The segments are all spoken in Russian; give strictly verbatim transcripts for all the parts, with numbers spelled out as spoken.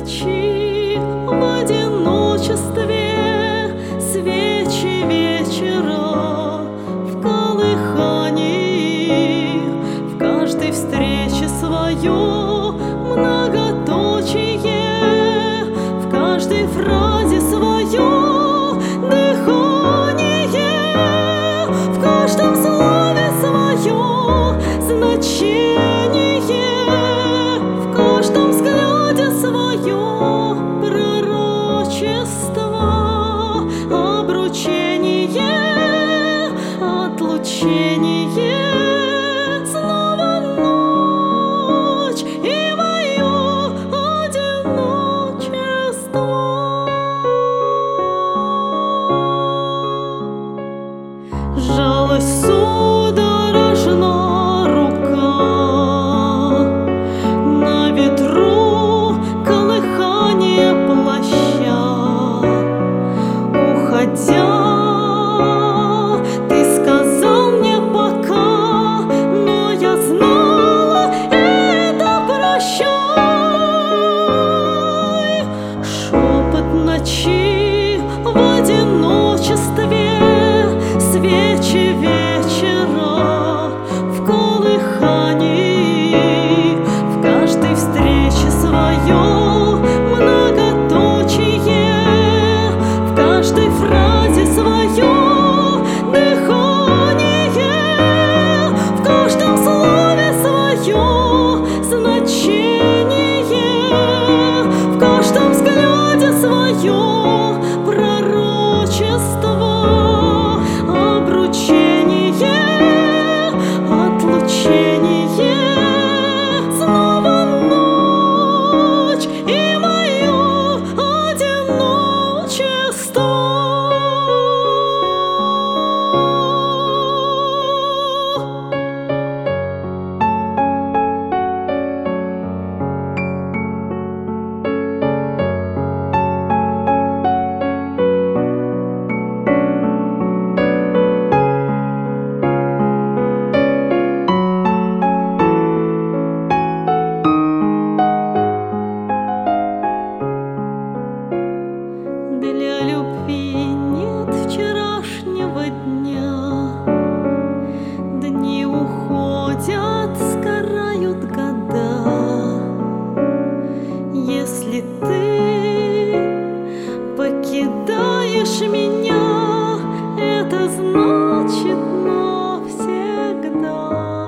ночи в одиночестве, свечи вечера в колыхании, в каждой встрече свое многоточие, в каждой фразе свое дыхание, в каждом слове свое значение, в каждом взгляде свое пророчество, обручение, отлучение. Снова ночь и мое одиночество. Жалость судорожна рука, на ветру колыхание плаща. Уходя, ты сказал мне пока, но я знала, это прощай. Шепот ночи в одиночестве, свечи вечера в колыхании, в каждой встрече свое многоточие, в каждой фразе свое дыхание, в каждом слове свое значение, в каждом взгляде свое пророчество, обручение, отлучение. Снова ночь и мое одиночество. Для любви нет вчерашнего дня, дни уходят, сгорают года. Если ты покидаешь меня, это значит навсегда.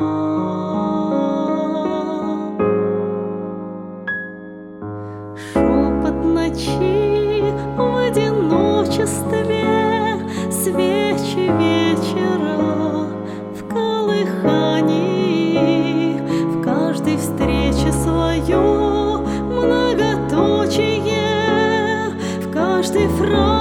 Шепот ночи в одиночестве, свечи вечера в колыхании, в каждой встрече свое многоточие, в каждой фразе